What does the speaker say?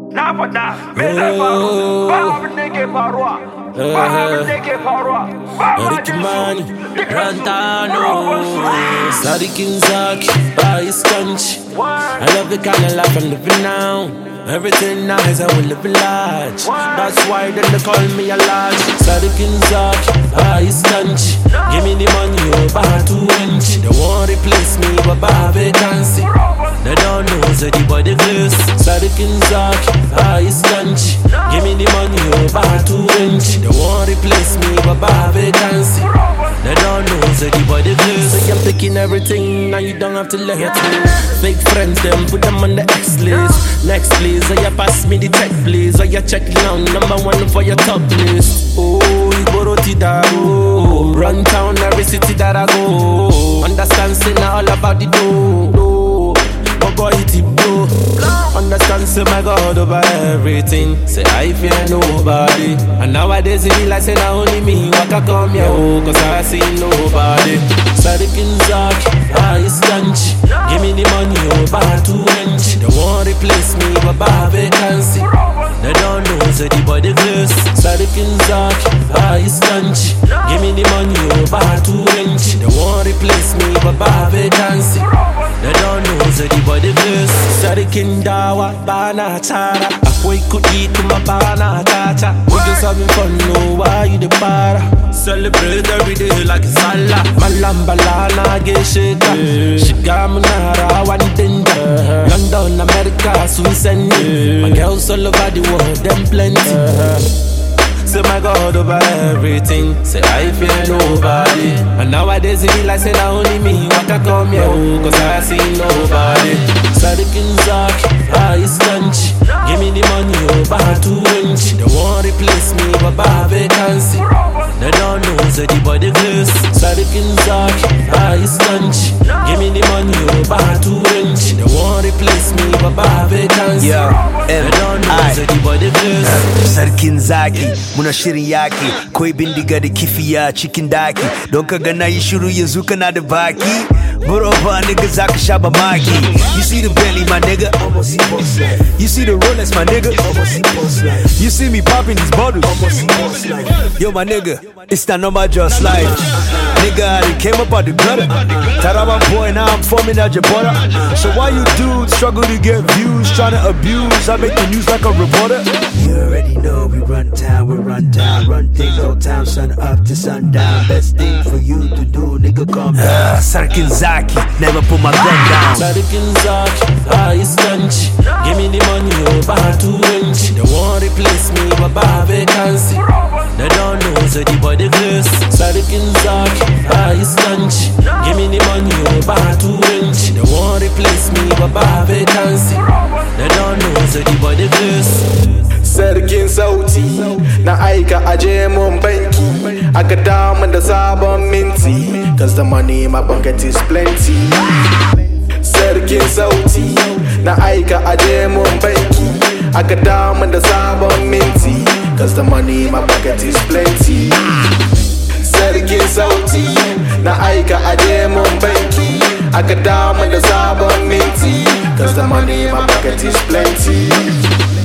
Na faɗa, me zai faru? Ba abin da yake faruwa. Ba abin da yake faruwa. Ba ma jin su. Rantano, Sadikin Zaki, Iskanchi. I love the kind of life I'm living now. Everything nice, I will live large. That's why then they call me a large. Sadikin Zaki, Iskanchi. Give me the money over 2 inch. They won't replace me, but by vacancy. They don't know, so the body glass. Sadikin Zaki, Iskanchi. Give me the money over 2 inch. They won't replace me, but by vacancy. They don't know, so the body glass. So I'm taking everything, now you don't have to let me. Fake friends, them put them on the X list. Next please, so you pass me the check please. So you check down, #1 for your top list. Oh, you borrow Tidaro. Run town every city that I go. Understand, say now all about the dough. But boy, it blow. Understand, say my God over everything. Say I fear nobody. And nowadays it be like say now only me. Waka come here, oh, cause I see nobody. Sadikin Zaki, Iskanchi. Give me the money over 2 inch. They won't replace me, but by vacancy. They don't know, say the body glass. Sadikin Zaki, Iskanchi. Give me the money over 2 inch. They won't replace me, but by vacancy. They don't know, say the body glass. Sadikin Dawa, Bana Chara. Apoy kudi kuma Bana Tata. We just having fun, no, why you the para? Celebrate every day like it's Allah. Malambalana, get shaker. Shigamunara, one danger. London, America, Swiss and me. My girls all over the world, them plenty. Say my God over everything. Say I fear nobody. And nowadays it be like say now only me. Waka come here, oh, cause I see nobody. Sadikin Zaki, Iskanchi. Give me the money over 2 inch. They won't replace me, but by vacancy. They don't know, say the body glass. Sadikin Zaki, Iskanchi. Give me the money over 2 inch. They won't replace me, but by vacancy. They don't know, say the body glass. Sadikin Zaki, muna shirin yaki. Koi bindiga da kifiya cikin daki. Don ka ga na yi shiru yanzu kana da baki. Murova nigga zaka sha mamaki. You see the belly my nigga. You see the Rolex my nigga. You see me popping these bottles. Yo my nigga, it's that number just like nigga, I came up out the gutter. Taraba boy, now I'm forming out your butter. So why you dudes struggle to get views, trying to abuse? I make the news like a reporter. You already know we run town, we run down, run things all town, sun up to sundown. Best thing for you to do, nigga, calm down. Sadikin Zaki, never put my gun down. Sadikin Zaki, Iskanchi. Give me the money over 2 inch. They won't replace me, but by vacancy. They don't know, say the body glass. Sadikin Zaki, Iskanchi. Give me the money over 2 inch. They won't replace me, but by vacancy. They don't know, say the body glass. Sarkin sauti na aika aje mun banki. Aka damu da sabon minti. Cause the money in my pocket is plenty. Sarkin sauti na aika aje mun banki. Aka damu da sabon minti. Cause the money in my pocket is plenty. Sarkin sauti na aika aje mun banki. Aka damu da sabon minti. Cause the money in my pocket is plenty.